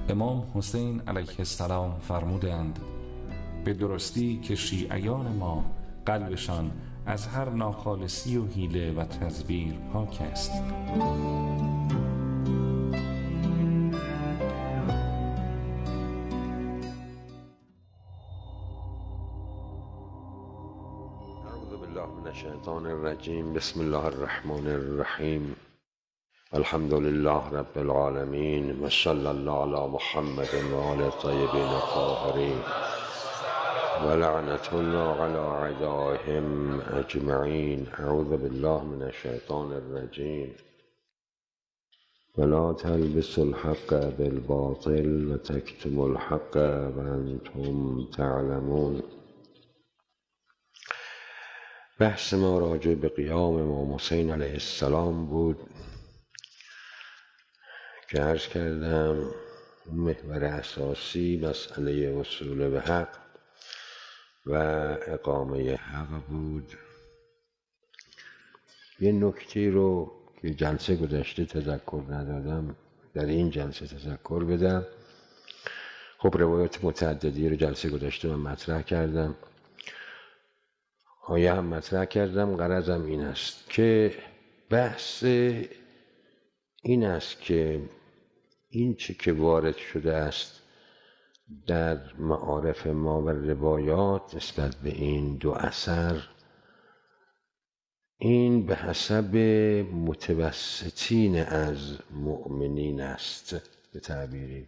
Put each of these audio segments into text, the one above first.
امام حسین علیه السلام فرمودند به درستی که شیعیان ما قلبشان از هر ناخالصی و حیله و تزویر پاک است. اعوذ بالله من الشیطان الرجیم. بسم الله الرحمن الرحیم. الحمد لله رب العالمین و صلی الله علی محمد و آل الطیبین الطاهرین و لعنة الله علی اعدائهم اجمعین. اعوذ بالله من الشیطان الرجیم. ولا تلبسوا الحق بالباطل و تکتموا الحق و انتم تعلمون. بحث ما راجع به قیام امام حسین علیه السلام بود که عرض کردم محور اساسی مسئله وصول به حق و اقامه حق بود. یه نکته رو که جلسه گذشته تذکر ندادم در این جلسه تذکر بدم. خب روایات متعددی رو جلسه گذشته من مطرح کردم، آیه هم مطرح کردم. غرضم این است که بحث این است که این چه که وارد شده است در معارف ما و روایات نسبت به این دو اثر، این به حسب متوسطین از مؤمنین است به تعبیری،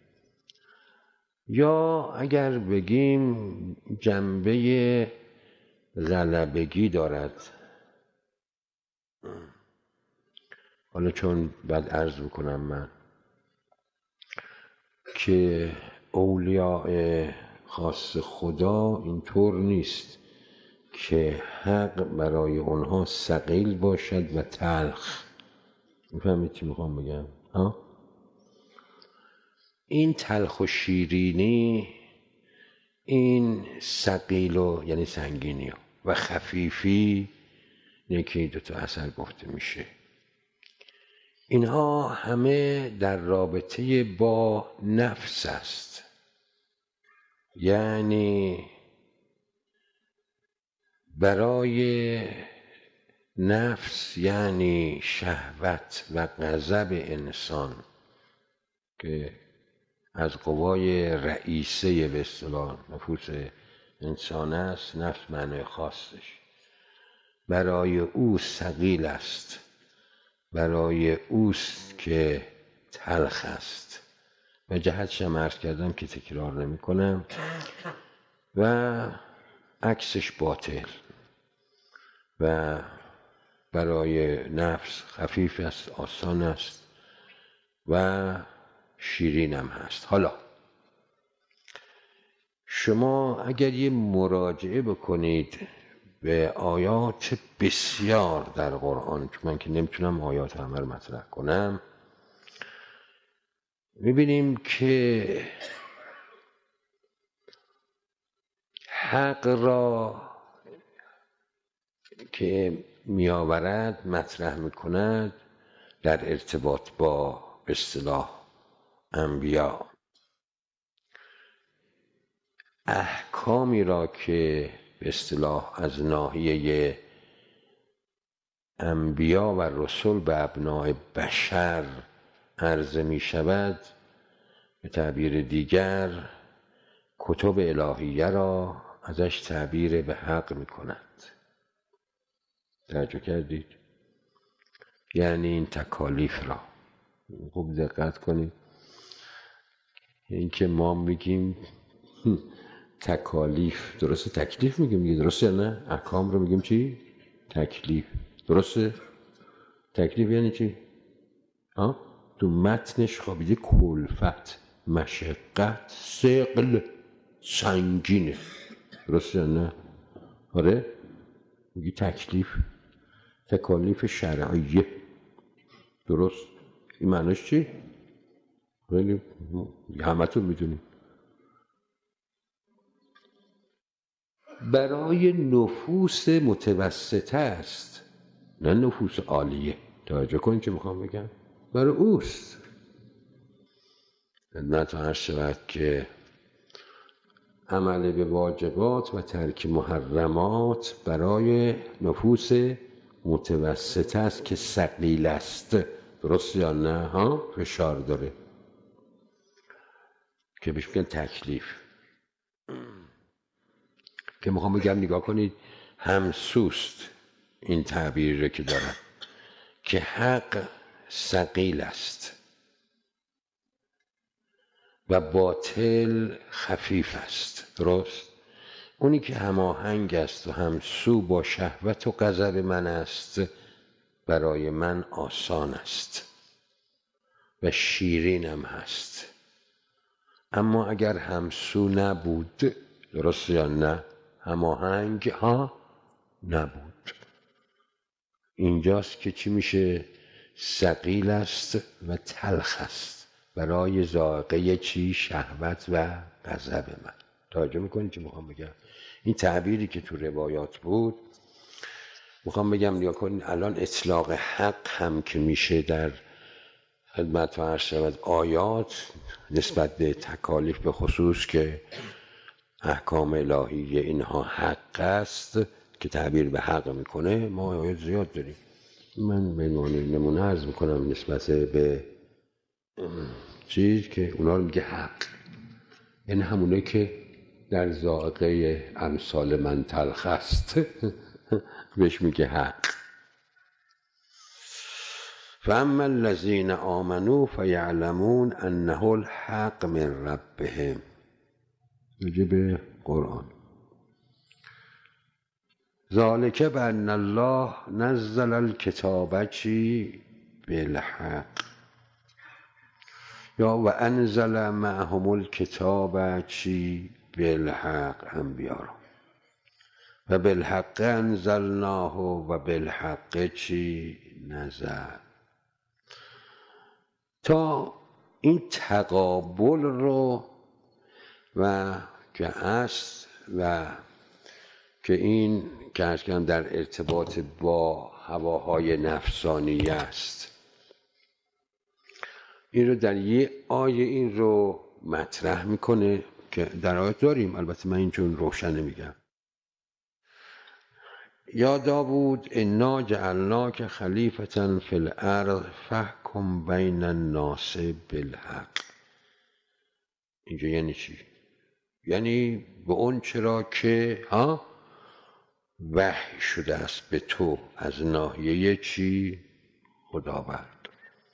یا اگر بگیم جنبه غلبگی دارد. حالا چون بعد عرض میکنم من که اولیاء خاص خدا اینطور نیست که حق برای اونها ثقیل باشد و تلخ. میفهمید چی میخوام بگم؟ این تلخ و شیرینی، این ثقیل و یعنی سنگینی و خفیفی، یکی دو تا اثر گفته میشه. اینها همه در رابطه با نفس است. یعنی برای نفس، یعنی شهوت و غضب انسان که از قوای رئیسه به اصطلاح نفوس انسان است، نفس معنی خاصش برای او ثقیل است، برای اوست که تلخ است. و جهتش هم عرض کردم که تکرار نمی کنم. و عکسش باطل. و برای نفس خفیف است، آسان است و شیرین هم هست. حالا شما اگر یه مراجعه بکنید به آیات بسیار در قرآن، چون من که نمیتونم آیات همه رو مطرح کنم، میبینیم که حق را که میآورد مطرح میکند در ارتباط با به اصطلاح انبیا. احکامی را که به اصطلاح از ناحیه انبیا و رسول به ابناء بشر عرضه می شود، به تعبیر دیگر کتب الهیه را ازش تعبیر به حق می کند. توجه کردید؟ یعنی این تکالیف را خوب دقت کنید. این که ما میگیم تکالیف، درسته؟ تکلیف میگیم، درسته یا نه؟ احکام رو میگیم چی؟ تکلیف. درسته؟ تکلیف یعنی چی؟ تو متنش خوابیده کلفت، مشقت، ثقل، سنگینه. درسته یا نه؟ آره؟ میگی تکلیف، تکالیف شرعیه. درست؟ این معنیش چی؟ خیلی همه تو میدونیم. برای نفوس متوسطه است، نه نفوس عالیه. توجه کن چه میخوام بگم؟ برای اوست. خدمت عرض شود که عمل به واجبات و ترک محرمات برای نفوس متوسطه است که ثقیل است. درست یا نه؟ ها، فشار داره که بهش میگن تکلیف. که میخوام بگم نگاه کنید، همسوست این تعبیر که دارم که حق ثقیل است و باطل خفیف است. درست؟ اونی که هماهنگ است و همسو با شهوت و غضب من است برای من آسان است و شیرینم هست. اما اگر همسو نبود، درست یا نه، هماهنگ ها نبود، اینجاست که چی میشه؟ ثقیل است و تلخ است برای ذائقه چی؟ شهوت و غضب من. توجه میکنید چی میخوام بگم؟ این تعبیری که تو روایات بود، میخوام بگم نگاه کنید، الان اطلاق حق هم که میشه در خدمت عرض شود آیات نسبت به تکالیف به خصوص که احکام الهی اینها حق است که تعبیر به حق میکنه، ما آیات زیاد داریم. من به نمونه عرض میکنم نسبت به چیز که اونا رو میگه حق، یعنی همونه که در ذائقه امثال من تلخ است بهش میگه حق. فاما الذین آمنوا فیعلمون انه الحق من ربهم. میگه به قرآن ذالک بان الله نزل الکتاب چی؟ بالحق، یا و انزل معهم الکتاب چی؟ بالحق، انبیا و بالحق انزلناه و بالحق چی؟ نزل. تا این تقابل رو و که اصل و که این که ارشد در ارتباط با هواهای نفسانی است، این رو در یه آیه این رو مطرح میکنه که در آیات داریم، البته من اینجور روشن نمیگم. یا داوود انا جعلناک خلیفة فی الارض فاحکم بین الناس بالحق. اینجا یعنی چی؟ یعنی به اون چرا که وحی شده است به تو از ناحیه چی؟ خداوند.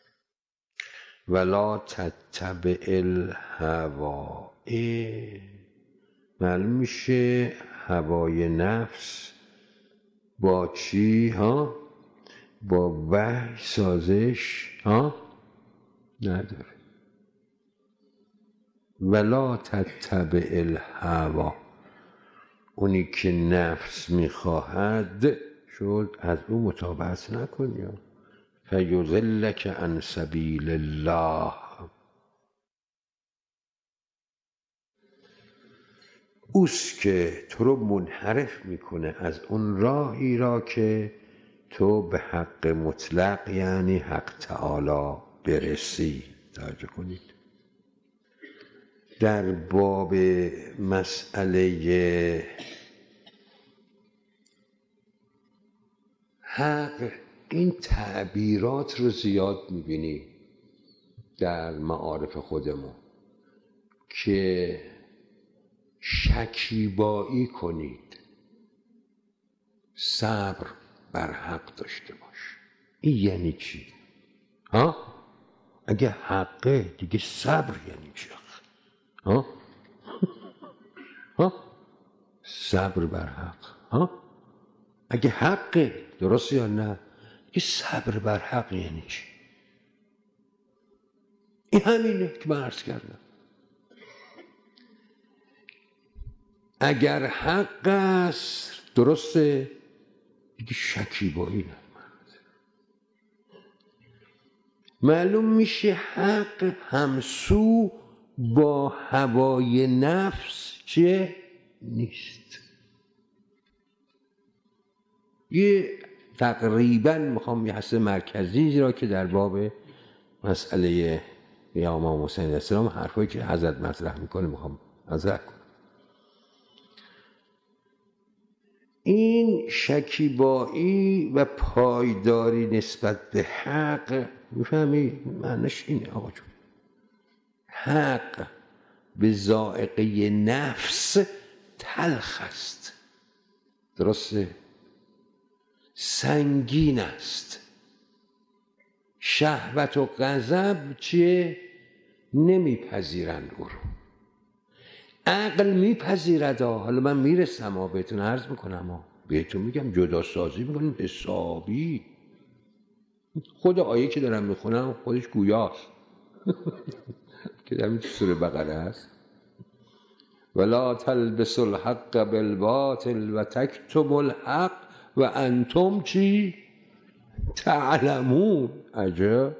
ولا تتبع الهوا. معلوم میشه هوای نفس با چی؟ با وحی سازش نداره. ولا تتبع الهوا، اونی که نفس میخواهد شد از او متابعت نکنی، فیضلک عن سبیل الله. اوست که تو رو منحرف میکنه از اون راهی را که تو به حق مطلق یعنی حق تعالی برسی. توجه کنید در باب مسئله حق این تعبیرات رو زیاد میبینی در معارف خودمون که شکیبایی کنید، صبر بر حق داشته باش. این یعنی چی؟ اگه حقه دیگه صبر یعنی چی؟ صبر بر حق. اگه حقه، درست یا نه، دیگه صبر بر حق یعنی چی؟ این همینه که من عرض کردم. اگر حق است، درسته، دیگه شکیبایی نه. معلوم میشه حق همسو با هوای نفس چه؟ نیست. یه تقریبا میخوام یه حس مرکزی را که در باب مسئله یا امام حسین علیه السلام حرفایی که حضرت مطرح میکنه میخوام مطرح کنم. این شکیبایی و پایداری نسبت به حق، میفهمی معنیش اینه آقا جون؟ حق به ذائقه نفس تلخ است، درسته؟ سنگین است. شهوت و غضب چیه؟ نمیپذیرند او رو. عقل میپذیرد. حالا من میرسم بهتون عرض میکنم بهتون میگم جدا سازی میکنیم حسابی. خود آیه که دارم میخونم خودش گویاست که در این سوره بقره هست. ولا تلبسوا الحق بالباطل و تکتموا الحق و انتم چی؟ تعلمون. عجب،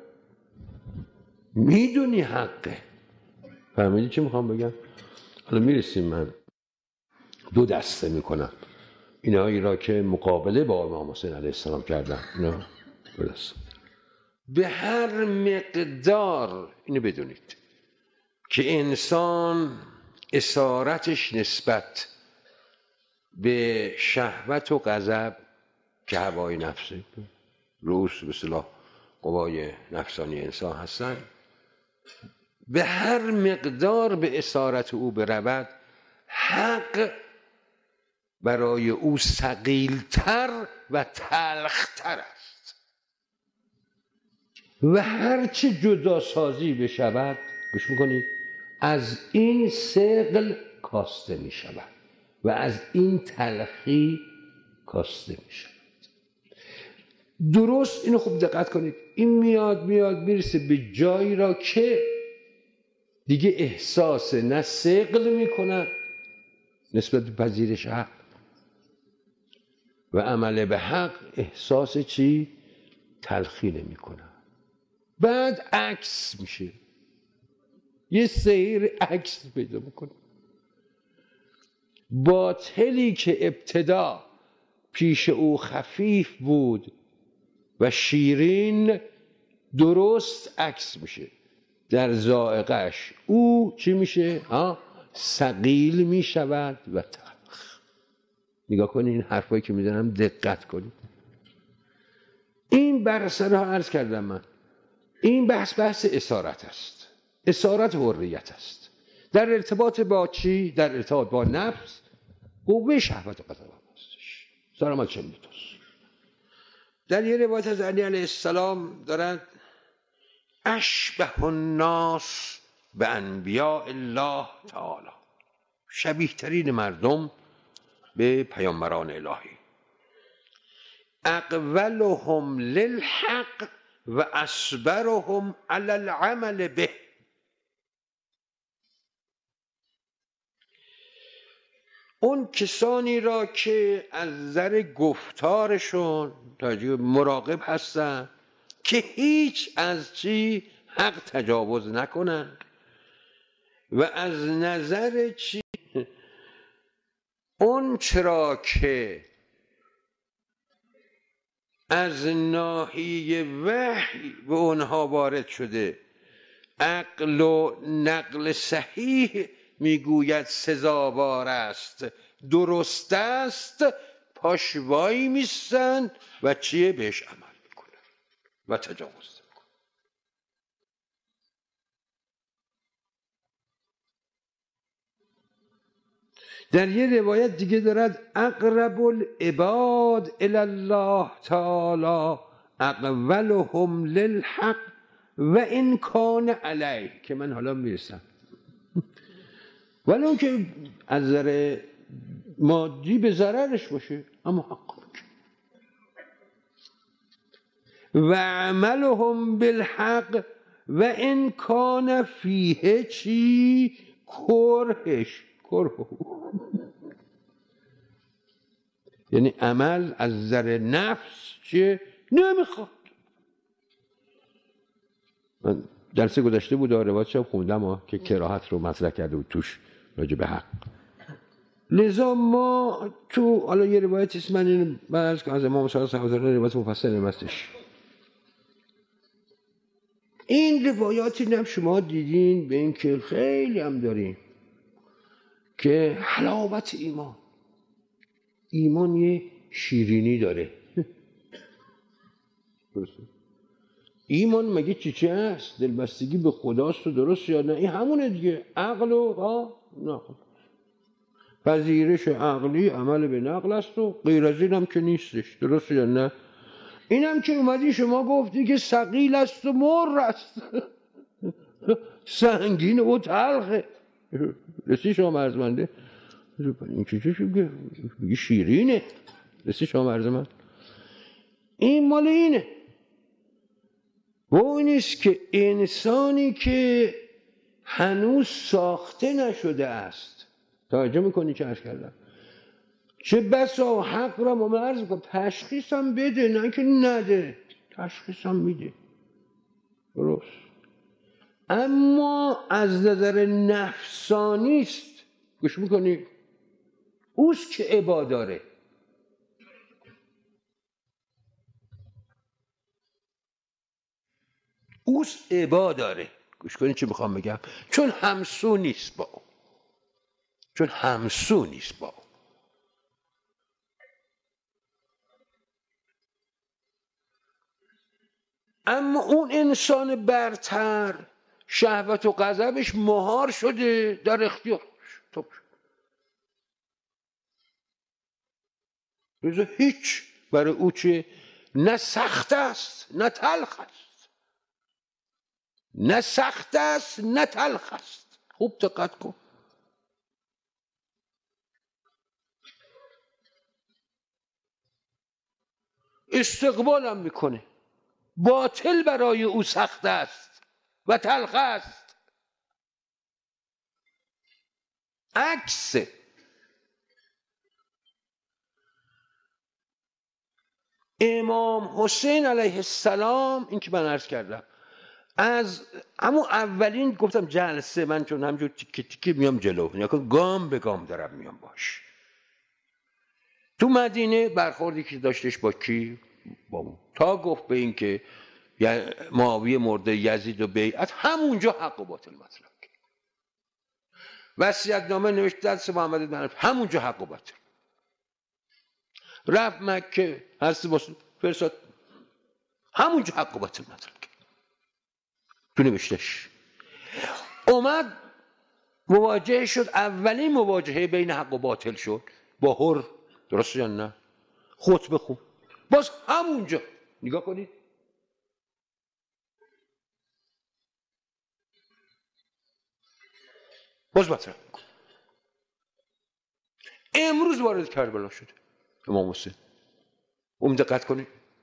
میدونی حقه. فهمیدی چی میخوام بگم؟ حالا میرسیم. من دو دسته میکنم اینایی را که مقابله با امام حسین علیه السلام کردن. اینا دو دسته. به هر مقدار اینو بدونید که انسان اسارتش نسبت به شهوت و غضب که هوای نفسه، رؤوس به اصطلاح قوای نفسانی انسان هستن، به هر مقدار به اسارت او برود، حق برای او ثقیل‌تر و تلخ‌تر است و هرچه جدا سازی بشود، گوش میکنید، از این ثقل کاسته میشود و از این تلخی کاسته میشود. درست اینو خوب دقت کنید. این میاد میرسه به جایی را که دیگه احساس نه ثقل میکنن نسبت به پذیرش حق و عمل به حق، احساس چی؟ تلخی نمیکنن. بعد عکس میشه، یه سیر عکس پیدا میکنه. باطلی که ابتدا پیش او خفیف بود و شیرین، درست عکس میشه. در ذائقه‌اش او چی میشه؟ ثقیل میشود و تلخ. نگاه کنید این حرفایی که میزنم، دقت کنید. این بر سرها عرض کردم من، این بحث اسارت است. اسارت حریت است. در ارتباط با چی؟ در ارتباط با نفس، قوه شهوت و غضب هستش. سلامت چه میتوس. در یه روایت از علی علیه السلام دارند اشبه الناس به انبیاء الله تعالی، شبیه ترین مردم به پیامبران الهی، اقولهم للحق و اصبرهم علی العمل به. اون کسانی را که از نظر گفتارشون مراقب هستن که هیچ از چی حق تجاوز نکنن و از نظر چی اون چرا که از ناحیه وحی به اونها وارد شده، عقل و نقل صحیح میگوید سزاوار است، درست است، پاش وای میستن و چیه؟ بهش عمل میکنن و تجاوز میکنن. در یه روایت دیگه دارد اقرب العباد الی الله تعالی اقولهم للحق و این کان علیه، که من حالا میرسم. ولو که از نظر مادی به ضررش باشه، اما حق میگه. و عملهم بالحق و ان کان فیه چی؟ کرهش، یعنی عمل از نظر نفس چیه؟ نمیخواد. من درس گذشته بود روایت شب خوندم که کراهت رو مطرح کرده بود توش راجع به حق. لذا ما تو حالا یه روایتی است، من اینو بعض از امام صادق روایت مفصل هستش این روایاتی هم شما دیدین به این که خیلی هم داریم که حلاوت ایمان یه شیرینی داره. ایمان مگه چی هست؟ دلبستگی به خداست و درست یا نه؟ این همونه دیگه، عقل و نقل. پذیرش عقلی عمل به نقل است و غیر از این هم که نیستش، درست یا نه؟ این هم که اومدی شما گفتی که ثقیل است و مر است، سنگین و تلخه. رسی شما ارزمنده این چه بگی شیرینه؟ رسی شما ارزمند این مال اینه. و این نیست که انسانی که هنوز ساخته نشده است، توجه میکنی چه عرض کردم؟ چه بسا حق را ممرز کن، تشخیص هم بده، نه که نده، تشخیص هم میده، درست. اما از نظر نفسانی است، گوش میکنی؟ اوست که عبا داره. اوست عبا داره. گوش کنی چی میخوام بگم؟ چون همسو نیست با او. اما اون انسان برتر شهوت و غضبش مهار شده در اختیارش. رضا هیچ برای او چه؟ نه سخت است نه تلخ است، نه سخت است نه تلخ است. خوب دقت کن. استقبالم میکنه. باطل برای او سخت است و تلخ است. عکس امام حسین علیه السلام، این که من عرض کردم از همون اولین گفتم جلسه، من چون همجور تیکه تیکه میام جلو، یعنی گام به گام دارم میام باش. تو مدینه برخوردی که داشتش با کی؟ با اون. تا گفت به این که معاویه مرده، یزید و بیعت، همونجا حق و باطل مطلق کرد. وصیت‌نامه نوشت دست محمد بن علی، همونجا حق و باطل. رفت مکه، هستی باشه فرستاد، همونجا حق و باطل مطلق کرد. تو نوشتش. اومد مواجه شد، اولین مواجهه بین حق و باطل شد با هر، درست یا نه؟ خطبه خون، باز همونجا نگاه کنید. باز مطرح میکن. امروز وارد کربلا شده امام حسین. دقت کنید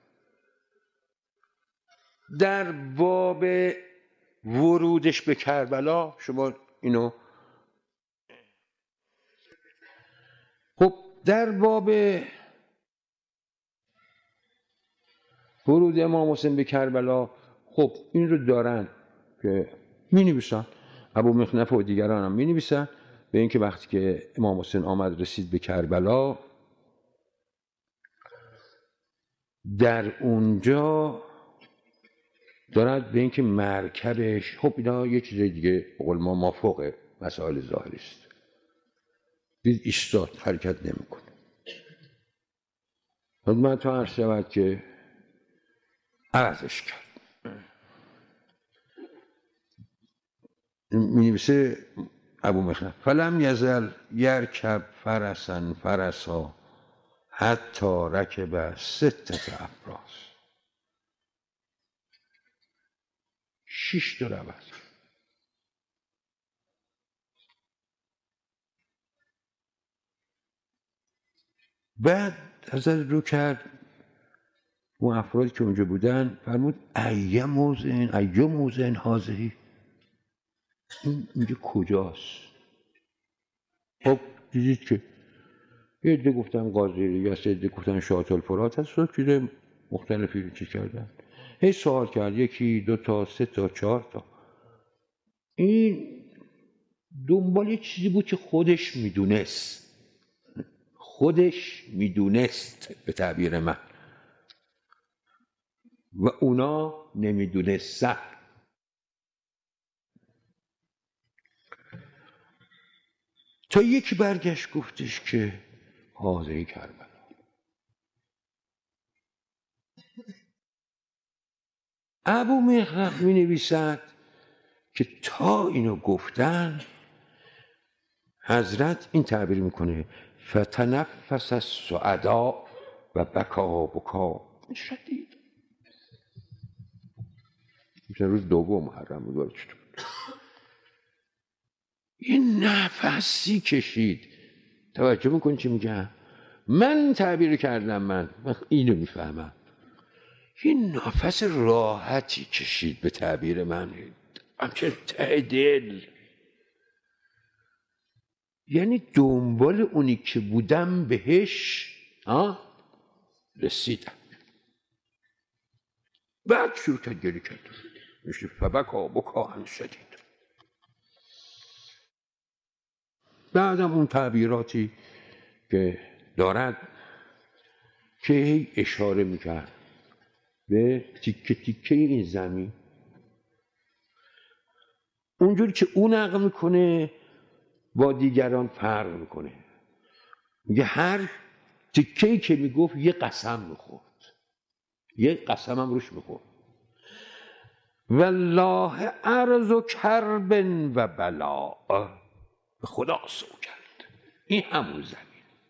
در باب ورودش به کربلا، شما اینو خب در باب ورود امام حسین به کربلا، خب این رو دارن که می نویسن، ابو مخنف و دیگران هم می نویسن به اینکه وقتی که امام حسین آمد رسید به کربلا، در اونجا دارد به اینکه مرکبش، خب اینا یه چیز دیگه به قول ما مافوق مسائل ظاهری است، دید ایستاد، حرکت نمیکنه. من تو عرض شود که عرضش کرد. می نویسه ابو مخنف فلم یزل یرکب فرسا حتی رکب 6 افراس. 6 تا روز. بعد حضرت رو کرد اون افرادی که اونجا بودن، فرمود ایه موضع هذه، این اینجا کجاست؟ خب دیدید که یه عده گفتن قاضی، یا سه عده گفتن شاطئ الفرات هست، و چیز مختلفی چی کردن. هی سوال کرد، 1 2 تا 3 تا 4 تا. این دنبال یه چیزی بود که خودش میدونست به تعبیر من، و اونا نمیدونستن. تا یکی برگشت گفتش که حاضر کربلا. ابو مخرق می نویسد که تا اینو گفتن حضرت این تعبیر میکنه فتنفس السعدا و بکا شدید. میشه روز دوم محرم بود. این نفسی کشید. توجه میکنی چی میگم؟ من تعبیر کردم، من اینو میفهمم. یه نفس راحتی کشید به تعبیر من، همچنین ته دل. یعنی دنبال اونی که بودم بهش رسیدم. بعد شروع کرد گریه کرد. میشه فبکا شدید. بعدم اون تعبیراتی که دارد که اشاره میکرد به تیکه تیکه این زمین، اونجوری که اون نقل میکنه با دیگران فرق میکنه. میگه هر تیکه‌ای که میگفت یه قسم میخورد، یه قسم هم روش میخورد. والله ارض کرب و بلا، به خدا سوگند این همون زمین.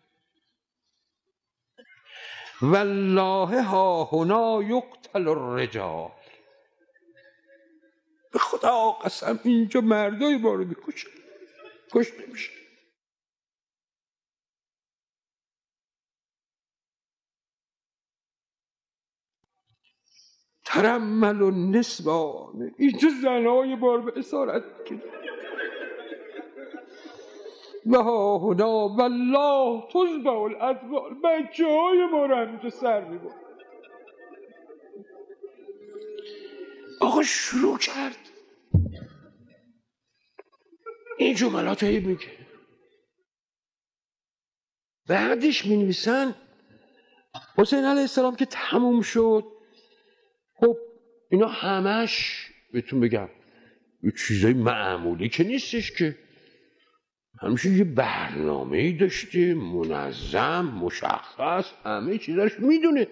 والله ها هنا یقتل الرجال، به خدا قسم اینجا مردای ما رو میکشن، کشته میشه. ترمل النسوان، اینجا زنهای بار به اسارت میکنه. و ها هنا والله تذبح الاطفال، بچه های ما رو همینجا سر میبرن. آقا شروع کرد این جملات هایی میگه. بعدش مینویسن حسین علیه السلام که تموم شد، خب اینا همش بهتون بگم یه چیزای معمولی که نیستش، که همیشه یه برنامه‌ای داشته منظم مشخص، همه چیزاش میدونه.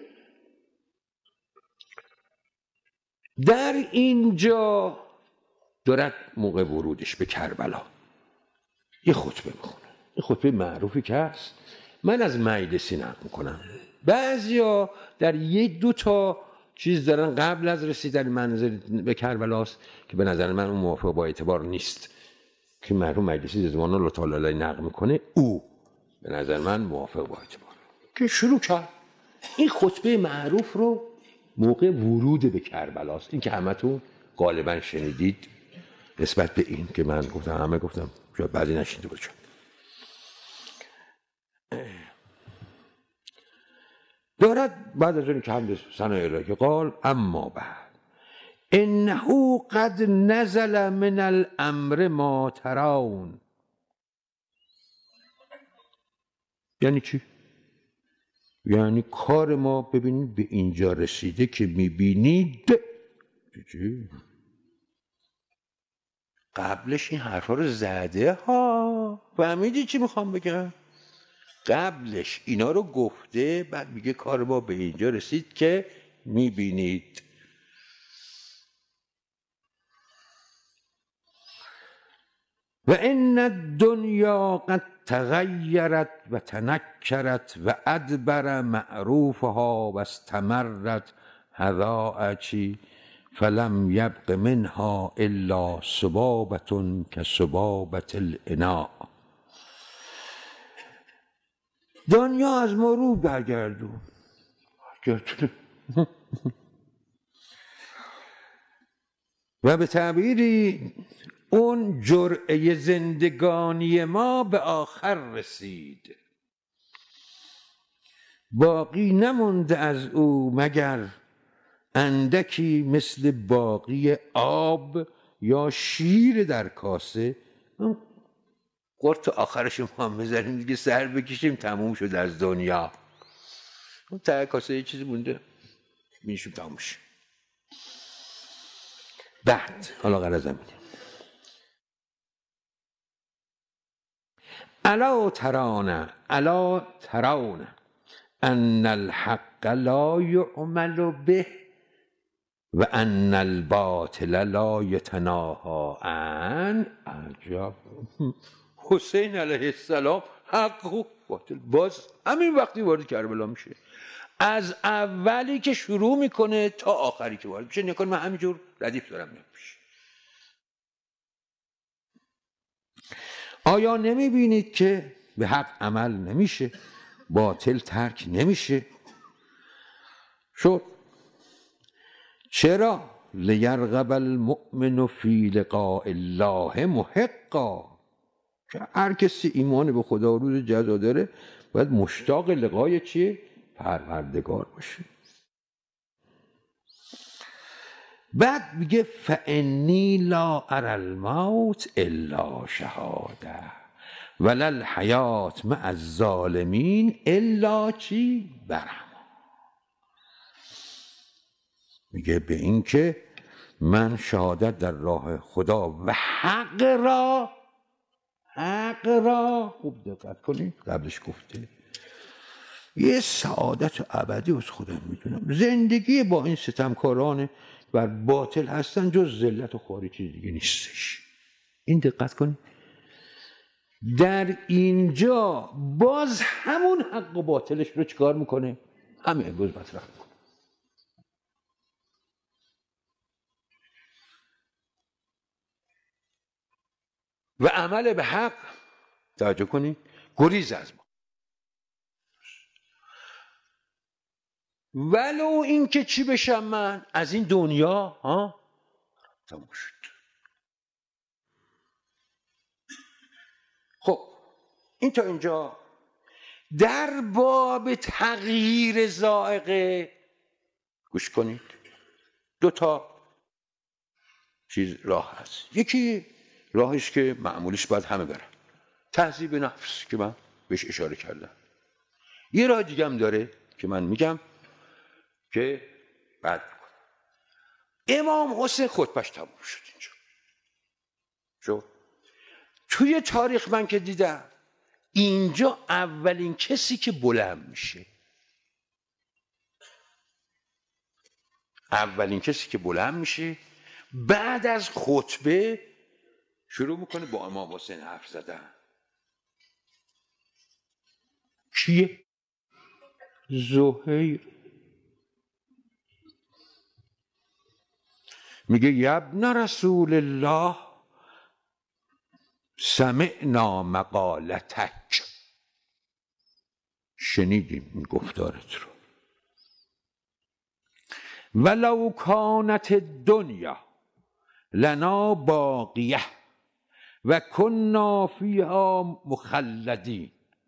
در اینجا دارد موقع ورودش به کربلا یه خطبه میخونه. این خطبه معروفی که هست، من از مجلسی نقل میکنم. بعضیا در یه دو تا چیز دارن قبل از رسیدن منزل به کربلاست که به نظر من اون موافق با اعتبار نیست، که مرحوم مجلسی رضوان الله تعالی علیه نقل میکنه. او به نظر من موافق با اعتبار که شروع کرد این خطبه معروف رو موقع ورود به کربلاست. این که همتون غالبا شنیدید نسبت به این که من گفتم، همه گفتم، شاید بعضی نشنیده باشن. دارد بعد از اون که حمد ثنا الهی که قال اما بعد انه قد نزل من الامر ما ترون. یعنی چی؟ یعنی کار ما ببینید به اینجا رسیده که میبینید. چی؟ قبلش این حرفا رو زده ها، فهمیدی چی میخوام بگم؟ قبلش اینا رو گفته، بعد میگه کار ما به اینجا رسید که میبینید. و ان الدنیا قد تغیرت و تنکرت و ادبر معروفها و استمرت هذاعی فلم یبق منها الا سبابة کسبابة الاناء. دنیا از ما رو برگردون و به تعبیری اون جرعه زندگانی ما به آخر رسید، باقی نمونده از او مگر اندکی مثل باقی آب یا شیر در کاسه. قرط آخرش ما هم بزنیم دیگه، سر بکشیم تموم شد از دنیا. اون ته کاسه یه چیزی مونده میشیم تموم شد. بعد حالا غرضم اینه الا ترون ان الحق لا یعمل به و ان الباطل لا یتناهی عنه. عجب، حسین علیه السلام حق و باطل باز همین وقتی وارد کربلا میشه، از اولی که شروع میکنه تا آخری که وارد میشه. نکن من همینجور ردیف دارم میشه. آیا نمیبینید که به حق عمل نمیشه، باطل ترک نمیشه؟ شد چرا؟ لیرغب المؤمن فی لقاء الله محقا، که هر کسی ایمان به خدا و روز جزا داره باید مشتاق لقای چیه؟ پروردگار باشه. بعد میگه فانی لا اری الموت الا شهاده ولا الحیات مع الظالمین الا چی؟ برهما. میگه به این که من شهادت در راه خدا و حق را خوب دقت کنید، قبلش گفته یه سعادت ابدی از خودم میدونم، زندگی با این ستمکاران بر باطل هستن جز ذلت و خواری چیز دیگه نیستش. این دقت کنید، در اینجا باز همون حق و باطلش رو چیکار میکنه؟ همین امروز مطرح میکنه. و عمل به حق، توجه کنید، گریز از ما، ولو این که چی بشم من از این دنیا تموم شد. خب این تا اینجا در باب تغییر ذائقه. گوش کنید، 2 چیز راه هست. یکی راهش که معمولیش باید همه برن، تهذیب نفس که من بهش اشاره کردم. یه راه دیگه هم داره که من میگم که بعد میکنم. امام حسین خطبه‌اش تموم شد اینجا. شد توی تاریخ من که دیدم اینجا اولین کسی که بلند میشه، بعد از خطبه شروع میکنه با امام حسین حرف زدن. کیه؟ زهیر. میگه یبن رسول الله سمعنا مقالتک، شنیدیم این گفتارت رو. ولو کانت الدنیا لنا باقیه و کنا فیها مخلدین.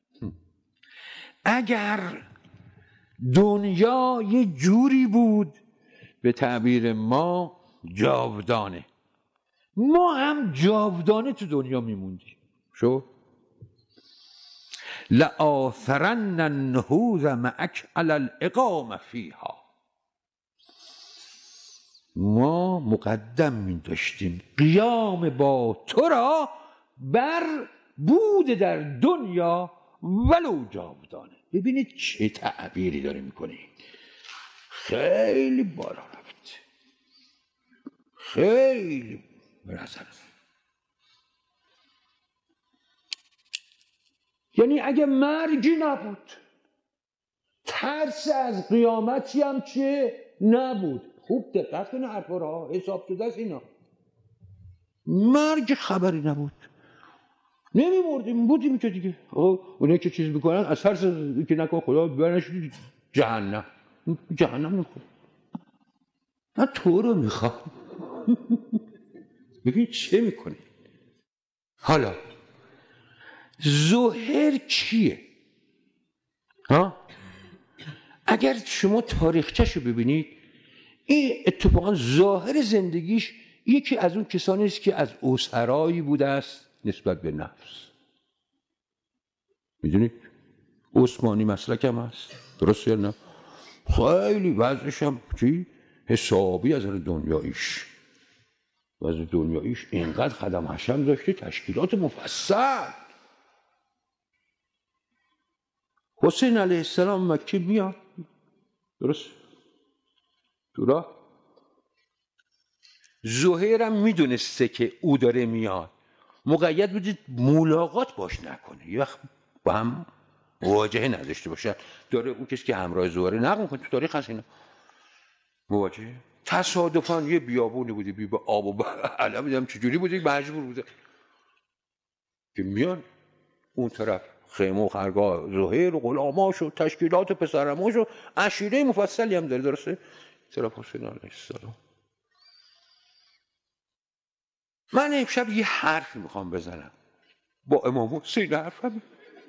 اگر دنیا یه جوری بود به تعبیر ما جاودانه، ما هم جاودانه تو دنیا میموندیم. شو لآثرن النهوض معک علی الاقامه فیها، ما مقدم می داشتیم قیام با تو را بر بود در دنیا ولو جاودانه. ببینید چه تعبیری داره میکنه، خیلی بالا رفت، خیلی برسن. یعنی اگه مرگی نبود، ترس از قیامتی هم چه نبود. خوب دقت کنه حرفا را، حساب شده است اینا. مرگ خبری نبود، نمیمردیم، بودیم که دیگه. اونه که چیز میکنن از ترس که نکن خدا ببرنش جهنم نمیخواد. من تو رو میخوام. ببین چه میکنی. حالا زهیر کیه؟ اگر شما تاریخچه‌شو ببینید، این اتفاقا ظاهر زندگیش یکی از اون کسانی است که از اسرایی بوده است نسبت به نفس. میدونید عثمانی مسلک هم هست، درست یا نه؟ خیلی وضعش هم چی؟ حسابی از دنیاییش اینقدر خدم حشم داشته، تشکیلات مفصل. حسین علیه السلام مکه میاد، درست تو راه. زهیرم میدونسته که او داره میاد، مقید بودید ملاقات باش نکنه، یه وقت با هم مواجهه نداشته باشن. داره اون کسی که همراه زهره نقل میکنه تو تاریخ هست اینا مواجهه. تصادفاً یه بیابونی بوده بی به آب و علم میدم چجوری بوده، مجبور بوده که میان اون طرف خیمه و خرگاه زهیر و غلاماش و تشکیلات و پسرماش و عشیره مفصلی هم داره، درسته؟ طرف حسین علیه السلام. من امشب یه حرفی میخوام بزنم با امام حسین. حرفم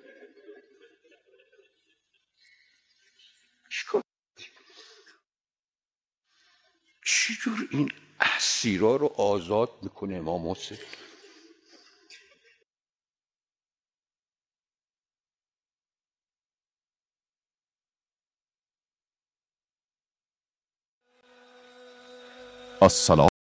چی جور این اسیرا رو آزاد میکنه امام حسین؟ السلام